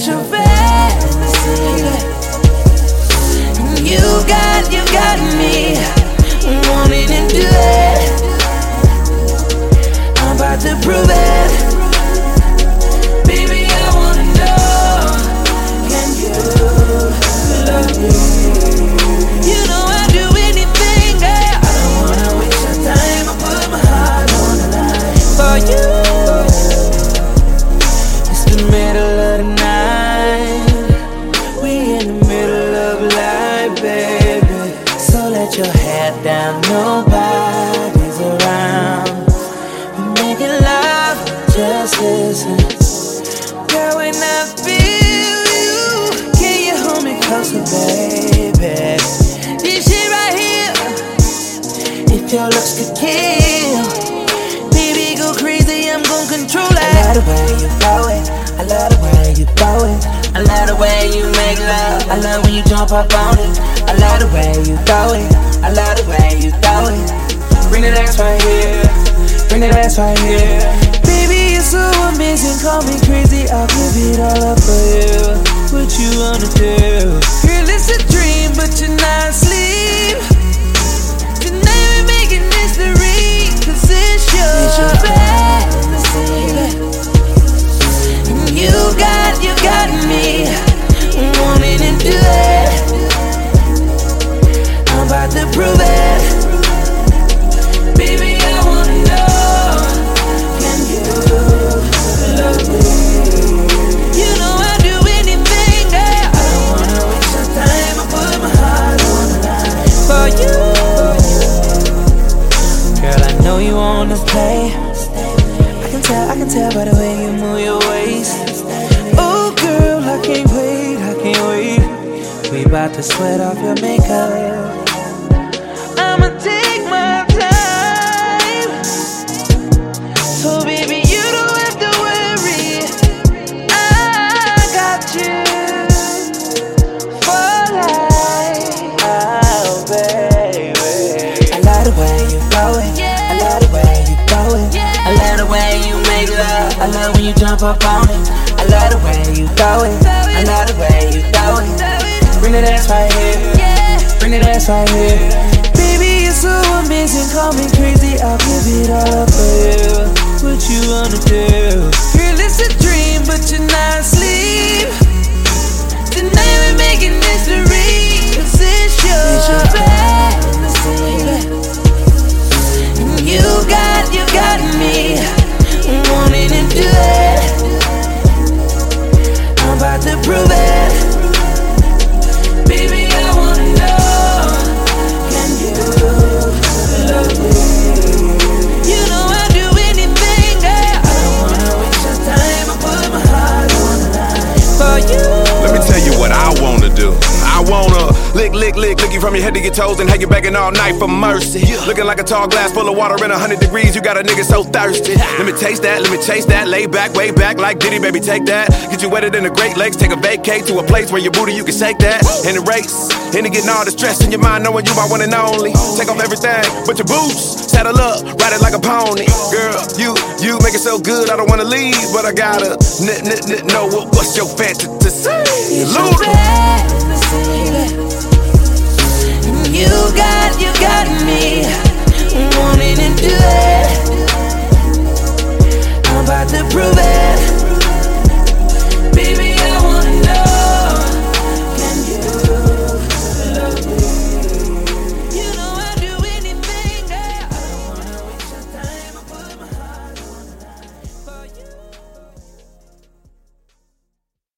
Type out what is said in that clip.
It's your fantasy. You got me wanting to do it. I'm about to prove it. Baby, I wanna know, can you love me? You know I'd do anything, girl. I don't wanna waste your time. I put my heart on the line for you. It's the middle of the night. We in the middle of life, baby. So let your head down, nobody's around. We're making love, just listen. Girl, when I feel you, can you hold me closer, baby? This shit right here, if your looks could kill, baby, go crazy, I'm gon' control it. I love the way you blow it, I love the way you blow it, I love the way you make love, I love when you jump up on it, I love the way you throw it, I love the way you throw it. Bring that ass right here, bring that ass right here. Baby, you're so amazing, call me crazy, I'll give it all up for you. What you wanna do? Girl, it's a dream, but you're not asleep. Tonight we're making history, 'cause it's your fantasy. You got me wanting to do it. I'm about to prove it. Baby, I wanna know, can you love me? You know I'd do anything, girl. I don't wanna waste your time. I put my heart on the line for you. Girl, I know you wanna play. I can tell by the way you move your waist. Oh girl, I can't wait, We bout to sweat off your makeup. I'ma take my time. So baby, you don't have to worry, I got you for life. Oh baby, I love the way you blow it, I love the way you blow it, I love the way you make love, I love when you jump up on it, I love the way you throw it, I love the way you throw it. Bring that ass right here, bring that ass right here. Baby, you're so amazing, call me crazy, I'll give it all up for you. What you wanna do? Girl, it's a dream, but you're not asleep. Tonight we're making history, 'cause it's your fantasy. You got me wanting to do it. I'm about to prove it. Baby, I wanna know, can you love me? You know I'd do anything, girl. I don't wanna waste your time. I put my heart on the line for you. Let me tell you what I wanna do. I wanna lick you from your head to your toes and have you begging all night for mercy. Looking like a tall glass full of water in 100 degrees. You got a nigga so thirsty. Let me taste that, let me chase that. Lay back, way back like Diddy, baby, take that. Get you wetter than the Great Lakes. Take a vacate to a place where your booty you can shake that. And erase, into getting all the stress in your mind, knowing you my one and only. Take off everything but your boots. Saddle up, ride it like a pony. Girl, you make it so good, I don't wanna leave, but I gotta know what's your fantasy. It's your